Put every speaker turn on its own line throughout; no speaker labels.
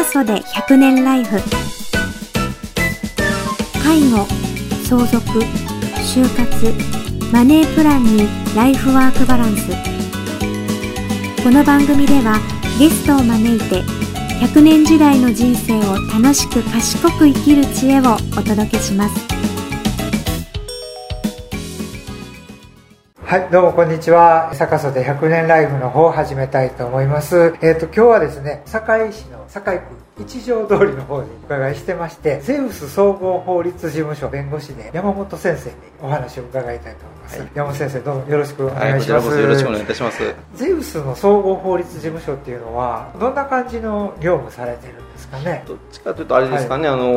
袖100年ライフ。介護、相続、就活、マネープランにライフワークバランス。この番組ではゲストを招いて100年時代の人生を楽しく賢く生きる知恵をお届けします。
はい、どうもこんにちは。坂袖100年ライフの方を始めたいと思います。今日はですね、堺市の堺区一条通りの方にお伺いしてまして、ゼウス総合法律事務所弁護士で山本先生にお話を伺いたいと思います。はい、山本先生、どうもよろしくお願いします。
こちらこそよろしくお願いいたします。
ゼウスの総合法律事務所っていうのはどんな感じの業務されてるんですかね。
どっちかというとあれですかね、
はい、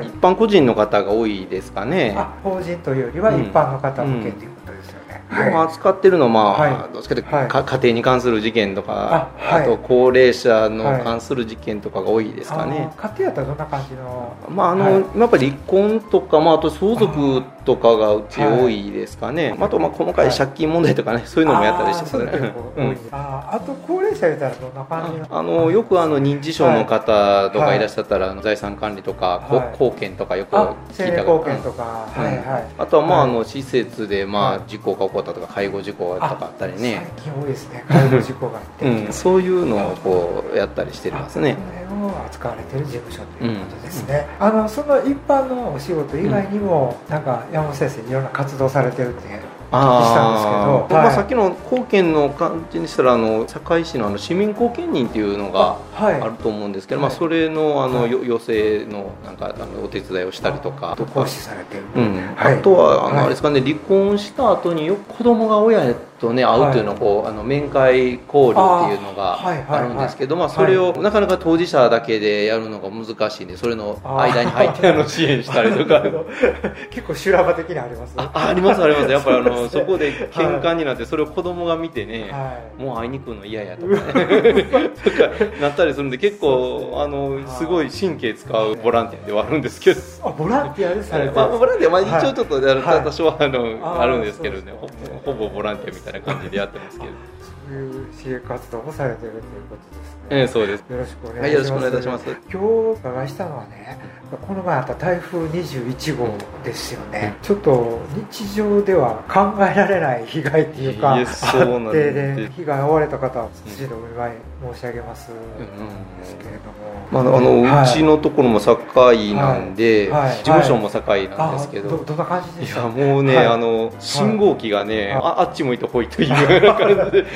一般個人の方が多いですかね。
法人というよりは一般の方向けということですよね。
扱ってるのは、
はい、
どっちかというと、家庭に関する事件とか、あと高齢者の関する事件とかが多いですかね。
家庭やったらどんな感じの、
やっぱり離婚とか、あと相続とかがうち多いですかね。あと細かい借金問題とかね、そういうのもやったりしてますね。
あと高齢者やったらどんな感じの、
よく認知症の方とかいらっしゃったら、財産管理とか、後見とかよく聞いた
後見とか、
あとは施設で事故が起こったとか、介護事故とかあったりね。
最近多いですね、介護事故があって
そういうのをやったりしてますね。
それを扱われている事務所ということですね。その一般のお仕事以外にも、なんか山本先生いろんな活動されてるってお聞きしたんですけど、
さっきの後見の感じにしたら堺市の市民後見人っていうのがあると思うんですけど、それの要請のなんかお手伝いをしたりとか、
講師されてる、
あとはあれですかね、離婚した後によく子供が親とね会うというのを面会交流っていうのがあるんですけど、それをなかなか当事者だけでやるのが難しいんで、それの間に入って支援したりとか
結構修羅場的にあります。
ありますあります。やっぱりそこで喧嘩になって、それを子供が見てね、もう会いに来るの嫌やとかねとかなったりするんで、結構すごい神経使うボランティアではあるんですけど。
ボランティアでされてる。
ボランティア一応ちょっと多少はあるんですけどね、ほぼボランティアみたいな感じでやってますけど。
そういう支援活動もされてるということですね。
そうです。
よろしくお願いします。
よろしくお願いいたします。
今日お伺いしたのはね、この前あった台風21号ですよね。ちょっと日常では考えられない被害っていうか、あってで被害に遭われた方は土のお見舞い申し上げますですけれども、
うちのところも堺なんで、事務所も堺なんですけど、
どんな感じでしたか。
いやもうね、信号機がね、あっち向いてほいというような感じで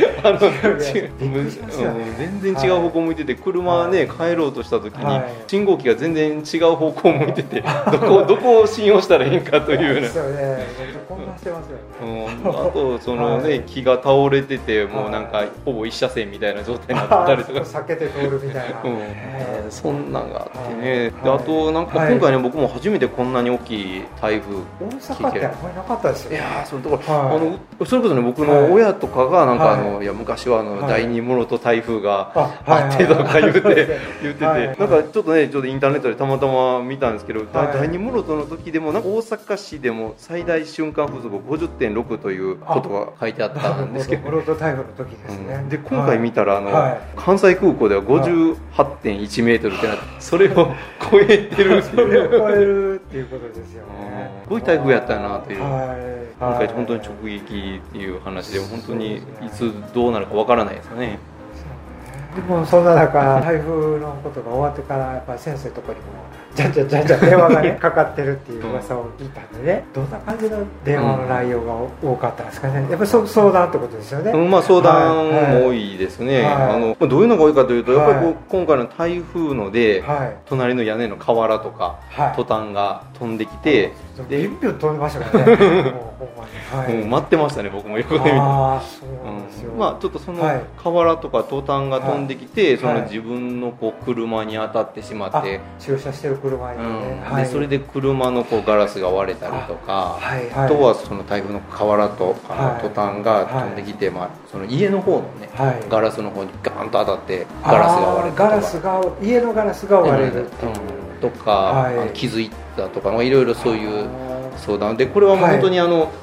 全然違う方向向いてて、車ね帰ろうとした時に信号機が全然違う方向向いてて、どこを信用したらいいんかというような。
そうですよね。混乱してますよね。
あと木が倒れてて、もうなんかほぼ一車線みたいな状態になったりとか、
避けて通るみたいな、
そんなんがあってね。であとなんか今回ね、僕も初めてこんなに大きい台風
大阪ってあんまりなかったですよね。
いやそれとかそれこそね、僕の親とかがなんかいや昔は第二室戸台風があってとか言ってて、なんかちょっとインターネットでたまたま見たんですけど、第二室戸の時でもなんか大阪市でも最大瞬間風速 50.6 ということが書いてあったんですけど、
室戸台風の時ですね。
で今回見たら関西空港では 58.1 メートルってなって、それを超えてる
それを超えるっていうことですよね。
すごい台風やったなという。今回本当に直撃っていう話で、本当にいつどうなるかわからないですよね。
でもそんな中、台風のことが終わってからやっぱり先生のところにもじゃんじゃん電話がねかかってるっていう噂を聞いたんでね、どんな感じの電話の内容が多かったんですかね。やっぱり相談ってことですよね。
相談も多いですね。どういうのが多いかというと、やっぱり今回の台風ので、隣の屋根の瓦とかトタンが飛んできて、
ビュンビュン飛んでましたからね。
待ってましたね、僕も横で見て。ちょっとその瓦とかトタンが飛んできて、自分の車に当たってしまって、
駐車してる車に
でそれで車のガラスが割れたりとか、あとはその台風の瓦とトタンが飛んできて、その家の方のねガラスの方にガーンと当たってガラスが割れたとか、
家のガラスが割れる
とか、気づいたとか、いろいろそういう相談で、これはもう本当に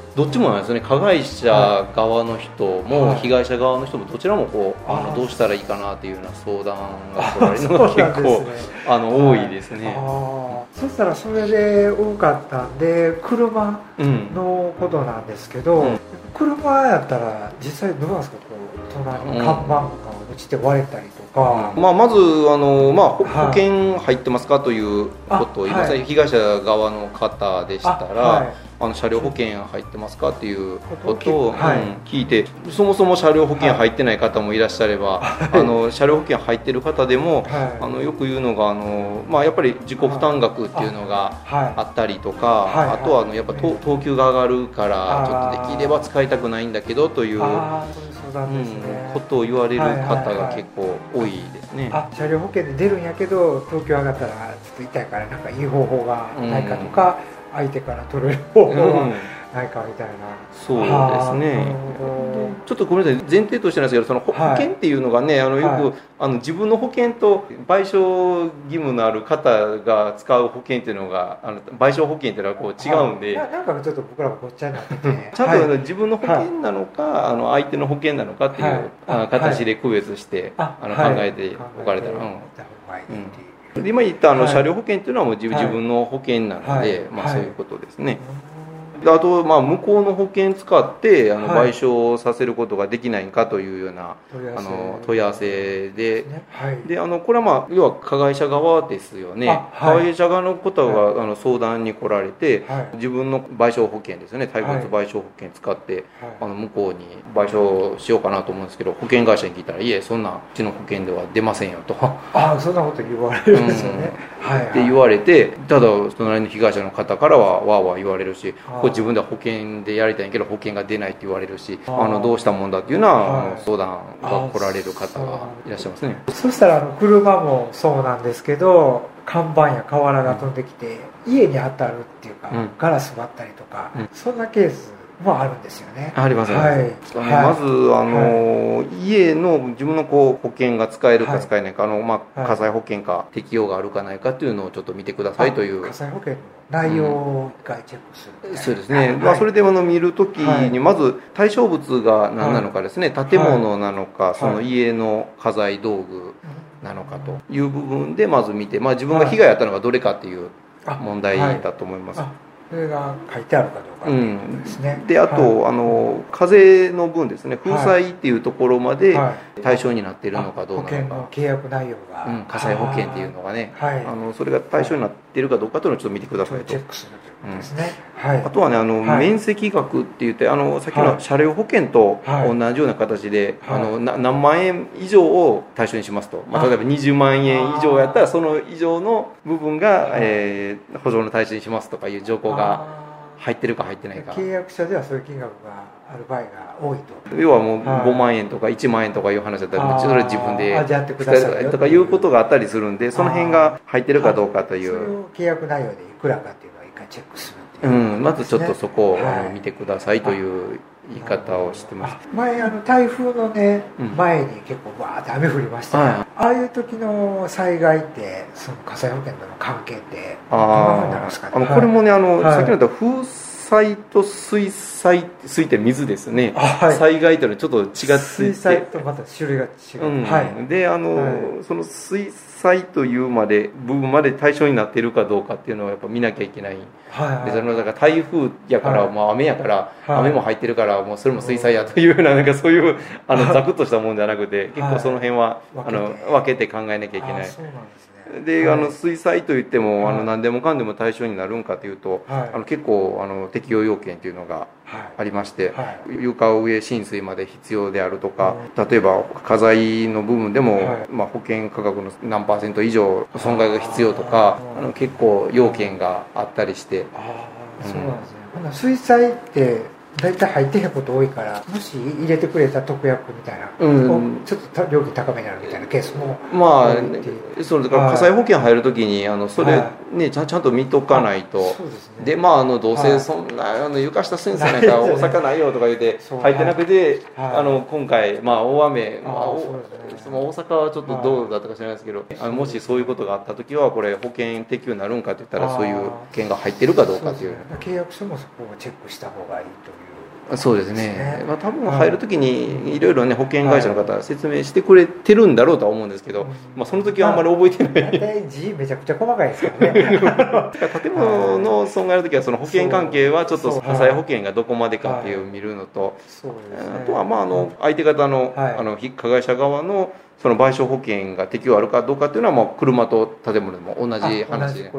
どっちもなんですよね。加害者側の人も被害者側の人もどちらもこうどうしたらいいかなっていうような相談が来られるのが結構多いですね。
そしたらそれで多かったんで車のことなんですけど、車やったら実際どうなんですか、隣の看板が落ちて割れたりとか、
まず保険入ってますかということを言います。被害者側の方でしたら、車両保険入ってますかっていうことを聞いて、そもそも車両保険入ってない方もいらっしゃれば、車両保険入ってる方でもよく言うのがやっぱり自己負担額っていうのがあったりとか、あとはやっぱ等級が上がるからちょっとできれば使いたくないんだけどということを言われる方が結構多いですね。
車両保険で出るんやけど等級上がったらちょっと痛いからなんかいい方法がないかとか、相手から取れる方法はないかみたいな。
そうですね。ちょっとごめんなさい、前提としてなんですけど、その保険っていうのがね、よく自分の保険と賠償義務のある方が使う保険っていうのが賠償保険っていうのはこう違うんで、
なんかちょっと僕らもごっちゃになってて
ちゃんと自分の保険なのか、相手の保険なのかっていう形で区別して考えておかれたら。今言った車両保険っていうのはもう自分の保険なので、そういうことですね。あと向こうの保険使って賠償させることができないかというような問い合わせで、これは要は加害者側ですよね。加害者側の方が相談に来られて、自分の賠償保険ですよね、対骨賠償保険使って向こうに賠償しようかなと思うんですけど、保険会社に聞いたら、いえそんなうちの保険では出ませんよと。
そんなこと言われるんですよね。
って言われて、ただ隣の被害者の方からはわーわー言われるし、自分では保険でやりたいんやけど保険が出ないって言われるし、どうしたもんだっていうのは相談が来られる方がいらっしゃいますね。
そしたら車もそうなんですけど、看板や瓦が飛んできて家に当たるっていうか、ガラス割ったりとか、そんなケースもあるんですよね。
ありますね。まず家の自分の保険が使えるか使えないか、火災保険か適用があるかないかっていうのをちょっと見てくださいという。
火災保険の内容をチェックする。
そうですね。それで見るときにまず対象物が何なのかですね、建物なのか、その家の家財道具なのかという部分でまず見て、自分が被害あったのがどれかっていう問題だと思います。
それが書いてあるかどうかということですね。
であと、課税の分ですね、負債っていうところまで対象になっているのかどうなのか、
保険の契約内容が、
火災保険っていうのがね、それが対象になっているかどうかというのをちょっと見てくださいと。
チェックするということですね。
あとはね、面積額って言って、さっきの車両保険と同じような形で、何万円以上を対象にしますと、例えば20万円以上やったらその以上の部分が、補助の対象にしますとかいう条項が入ってるか入ってないか。
契約書ではそういう金額がある場合が多いと。
要はもう5万円とか1万円とかいう話だったら、それ自分で
やってくださいよ
とかいうことがあったりするんで、その辺が入ってるかどうかという。
それを契約内容でいくらかっていうのを一回チェックする。
まずちょっとそこを見てくださいという言い方をしてます。
前台風のね、前に結構バーって雨降りましたね。ああいう時の災害ってその火災保険との関係ってどんなふうになるんですかね。
これもね、さっきの言った風災と水災、水って水ですね、災害というのはちょっと違ってて、
水災とまた種類が違う、
でその水災という部分まで対象になっているかどうかっていうのはやっぱ見なきゃいけない、でそのだから台風やから、雨やから、雨も入ってるからもうそれも水災やというような、なんかそういうザクッとしたもんじゃなくて、結構その辺は分けて考えなきゃいけない。
そうなんですね。
で水災といっても何でもかんでも対象になるんかというと、結構適用要件というのがありまして、床上浸水まで必要であるとか、例えば家財の部分でも、保険価格の何%以上損害が必要とか、結構要件があったりして。
そうなんですね。水災って大体入ってへんこと多いから、もし入れてくれた特約みたいな、ちょっと料金高めになるみたいなケースも
そうだから火災保険入るときにそれね、ちゃんと見とかないと。
そうですね。
でどうせそんな床下水栓なんか大阪ないよとか言って入ってなくて、今回大雨、大阪はちょっとどうだったか知らないですけど、もしそういうことがあった時はこれ保険適用になるんかって言ったらそういう保険が入ってるかどうかっていう。
契約書もそこをチェックした方がいいという。
そうですね、多分入るときにいろいろね保険会社の方は説明してくれてるんだろうとは思うんですけど、その時はあんまり覚えてない。
大体字めちゃくちゃ細かいですからね。
建物の損害の時はその保険関係はちょっと火災保険がどこまでかっていう見るのと、あとは相手方の加害者側のその賠償保険が適用あるかどうかっていうのは車と建物でも同じ話で。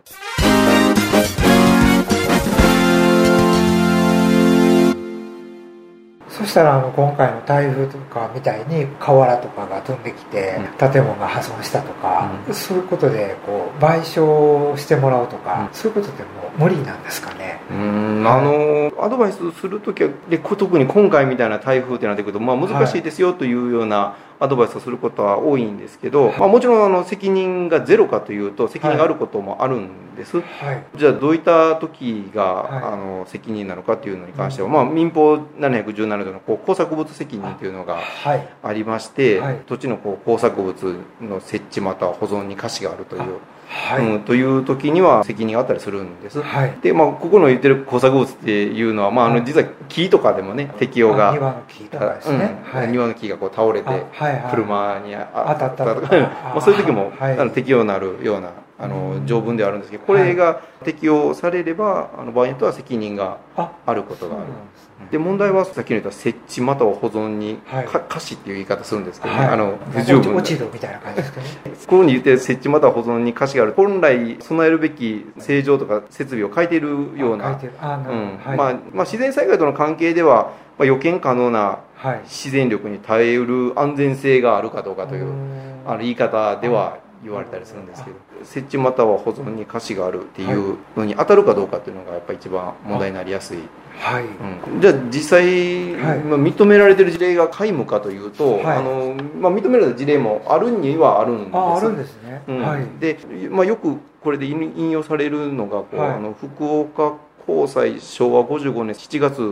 そしたら今回の台風とかみたいに瓦とかが飛んできて建物が破損したとか、そういうことで賠償してもらうとか、そういうことってもう無理なんですかね。
アドバイスするときは特に今回みたいな台風ってなってくると、難しいですよというようなアドバイスをすることは多いんですけど、もちろん責任がゼロかというと責任があることもあるんです、じゃあどういった時が、責任なのかというのに関しては、民法717条の工作物責任というのがありまして、土地の工作物の設置または保存に瑕疵があるという、という時には責任があったりするんです、でここの言ってる工作物っていうのは、実は木とかでもね適用が、
庭の木とかですね、
庭の木が倒れて車に当たったとかそういう時も適用になるような条文ではあるんですけど、これが適用されれば場合によっては責任があることがある。で問題はさっき言った設置または保存に瑕疵っていう言い方するんですけどね、不十分
落ち度みたいな感じですかね。
ここに言ってる設置または保存に瑕疵がある、本来備えるべき正常とか設備を変えているような、自然災害との関係では予見可能な自然力に耐えうる安全性があるかどうかという言い方では言われたりするんですけど、設置または保存に瑕疵があるっていうのに当たるかどうかっていうのがやっぱり一番問題になりやすい。じゃあ実際、認められてる事例が皆無かというと、認められた事例もあるにはあるんです。
あるんですね。
で、よくこれで引用されるのが福岡高裁昭和55年7月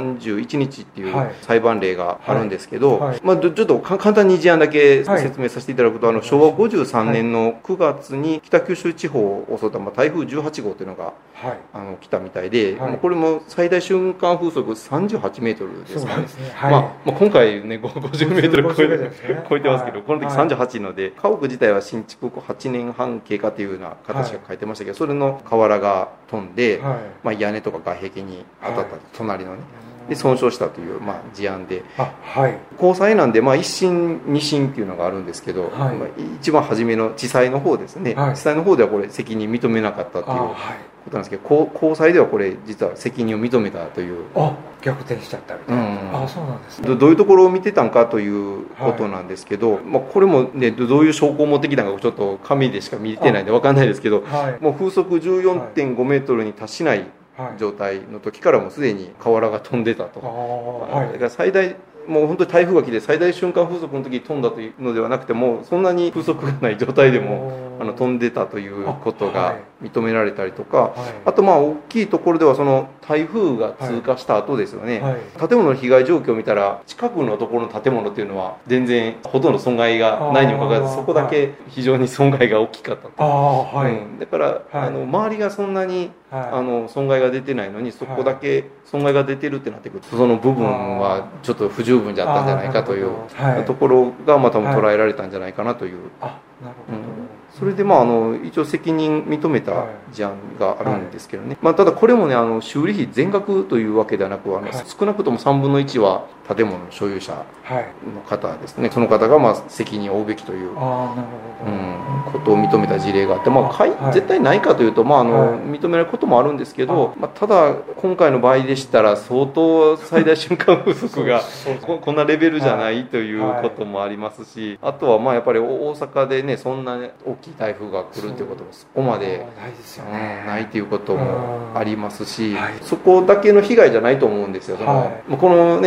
31日っていう裁判例があるんですけど、ちょっと簡単に事案だけ説明させていただくと、昭和53年の9月に北九州地方を襲った台風18号というのが来たみたいで、これも最大瞬間風速38メートルですかね。今回ね50メートル超えてますけど、この時38ので、家屋自体は新築8年半経過というような形が書いてましたけど、それの瓦が飛んで、屋根とか外壁に当たった、隣のねで損傷したという事案で、高裁なんで1審2審っていうのがあるんですけど、一番初めの地裁の方ですね、地裁の方ではこれ責任認めなかったっていうことなんですけど、高裁ではこれ実は責任を認めたという。
逆転しちゃったみたいな。そうなんです
ね。どういうところを見てたんかということなんですけど、これもねどういう証拠を持ってきたのかちょっと紙でしか見てないんで分かんないですけど、もう風速 14.5 メートルに達しない状態の時からもうすでに瓦が飛んでたと。だから最大もう本当に台風が来て最大瞬間風速の時に飛んだというのではなくて、もうそんなに風速がない状態でも飛んでたということが認められたりとか、あと大きいところではその台風が通過した後ですよね、建物の被害状況を見たら近くのところの建物っていうのは全然ほとんど損害がないにもかかわらず、そこだけ非常に損害が大きかったと。だから周りがそんなに損害が出てないのに、そこだけ損害が出てるってなってくると、その部分はちょっと不十分じゃったんじゃないかというところが多分捉えられたんじゃないかなという。それで一応責任認めた事案があるんですけどね、ただこれもね修理費全額というわけではなく、少なくとも3分の1は建物の所有者の方ですね、その方が責任を負うべきということを認めた事例があって、絶対ないかというと認められることもあるんですけど、ただ今回の場合でしたら相当最大瞬間風速がこんなレベルじゃないということもありますし、あとはやっぱり大阪でねそんな大きい台風が来るということもそこまでないということもありますし、そこだけの被害じゃないと思うんですよ。このね福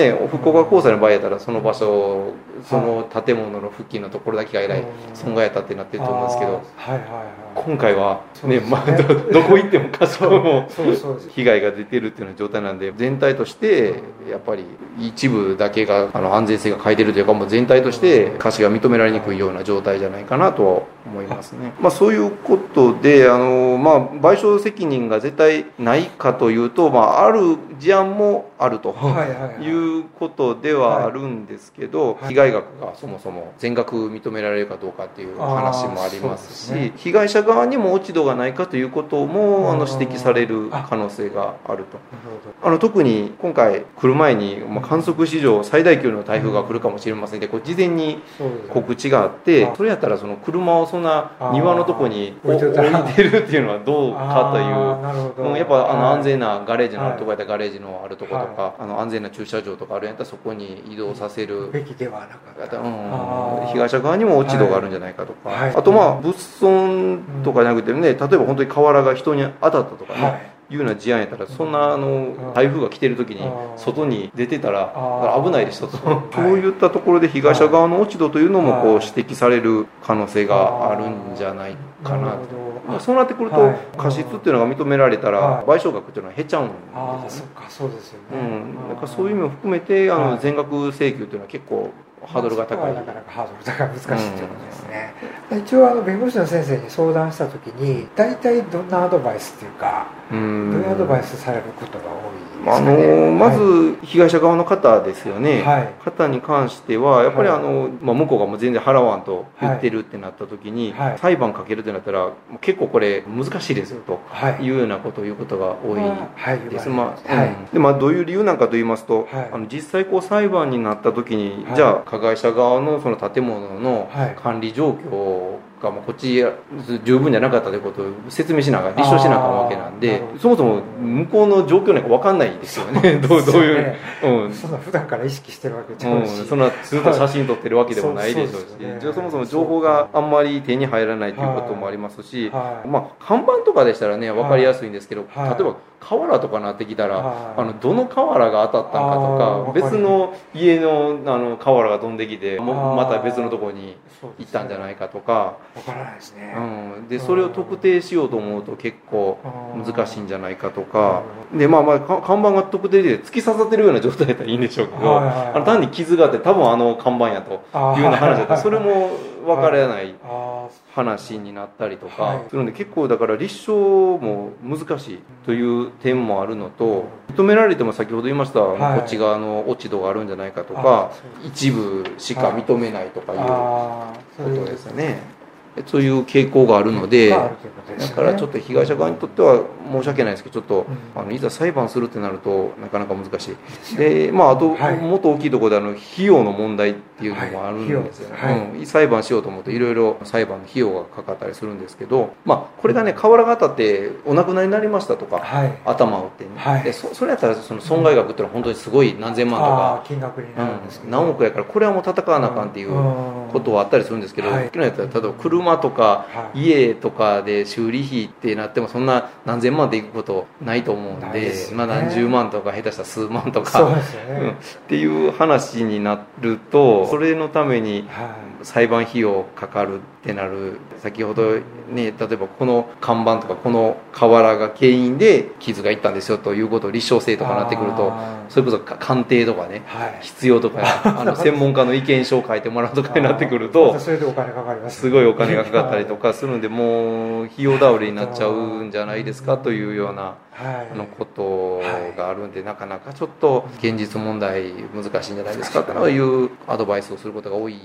高架交差の場合やったらその場所その建物の付近のところだけがえらい損害やったってなってると思うんですけど、今回はね、どこ行っても箇所も被害が出てるっていうような状態なんで、全体としてやっぱり一部だけが安全性が欠いてるというか、もう全体として貸しが認められにくいような状態じゃないかなとは思いますね。そういうことで賠償責任が絶対ないかというと、ある事案もあるということではあるんですけど、被害額がそもそも全額認められるかどうかっていう話もありますし、被害者側にも落ち度がないかということも指摘される可能性があると。特に今回来る前に観測史上最大級の台風が来るかもしれませんで、これ事前に告知があって、それやったらその車をそんな庭のとこに置いてるっていうのはどうかという、やっぱ安全なガレージのあるところやったらガレージのあるところとか、安全な駐車場とかあるんやったらそこに移動させるべきではなかった、被害者側にも落ち度があるんじゃないかとか、あと物損とかじゃなくてね、例えば本当に瓦が人に当たったとかね、いうような事案やったら、そんな台風が来てる時に外に出てたら危ないでしょと、そういったところで被害者側の落ち度というのも指摘される可能性があるんじゃないかなと。そうなってくると過失っていうのが認められたら賠償額っていうのは減っちゃうんですよね。そうですよね。だからそういう意味を含めて全額請求っていうのは結構ハードルが高い。なかなかハードル高い、難しいということですね。一応弁護士の先生に相談したときに、大体どんなアドバイスっていうか、どういうアドバイスされることが多いですかね。 まず被害者側の方ですよね。方に関してはやっぱり向こうがもう全然払わんと言ってるってなったときに、裁判かけるってなったら結構これ難しいですよというようなことを言うことが多いです。どういう理由なんかと言いますと、実際裁判になったときに、じゃあ加害者側のその建物の管理状況がこっち十分じゃなかったということを説明しながら立証しなあかんわけなんで、そもそも向こうの状況なんか分かんないですよね。どういう、
そんな普段から意識してるわけじゃないし、
そんなずっと写真撮ってるわけでもないでしょうし、そもそも情報があんまり手に入らないということもありますし、看板とかでしたらね分かりやすいんですけど、例えば瓦とかなってきたらどの瓦が当たったんかとか、別の家の瓦が飛んできてまた別のところに行ったんじゃないかとか
分からないですね。
でそれを特定しようと思うと結構難しいんじゃないかとかで、看板が特定で突き刺さってるような状態だったらいいんでしょうけど、単に傷があって多分看板やというような話だったらそれも分からない話になったりとかするので、結構だから立証も難しいという点もあるのと、認められても先ほど言いましたこっち側の落ち度があるんじゃないかとか、一部しか認めないとかいうことですよね。そういう傾向があるので、だからちょっと被害者側にとっては申し訳ないですけど、ちょっといざ裁判するってなるとなかなか難しい。で、あともっと大きいところで費用の問題っていうのもあるんですよね。裁判しようと思うといろいろ裁判の費用がかかったりするんですけど、これがね瓦が当たってお亡くなりになりましたとか、頭を打ってね、でそれやったらその損害額っていうのは本当にすごい何千万とか
金額になるんですけど、
何億やからこれはもう戦わなあかんっていうことはあったりするんですけど、昨日やったら例えば車とか家とかで修理費ってなってもそんな何千万でいくことないと思うんで、何十万とか下手したら数万とかっていう話になると、それのために裁判費用かかるってなる。先ほどね、例えばこの看板とかこの瓦が原因で傷がいったんですよということを立証性とかなってくると、それこそ鑑定とかね、必要とか専門家の意見書を書いてもらうとかになってくると
それでお金かかります、
すごいお金がかかったりとかするんで、もう費用倒れになっちゃうんじゃないですかというようなことがあるんで、なかなかちょっと現実問題難しいんじゃないですかというアドバイスをすることが多い。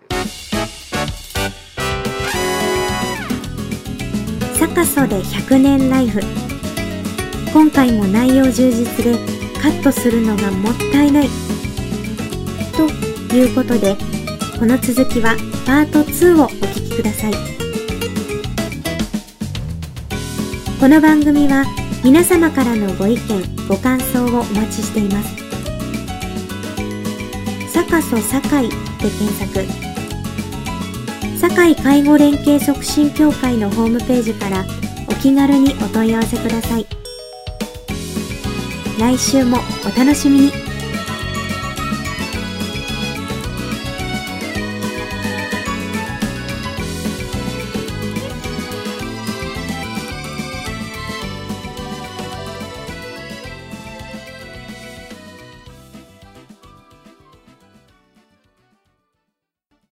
サカソで100年ライフ。今回も内容充実でカットするのがもったいないということで、この続きはパート2をお聞きください。この番組は皆様からのご意見ご感想をお待ちしています。サカソ堺で検索。堺介護連携促進協会のホームページからお気軽にお問い合わせください。来週もお楽しみに。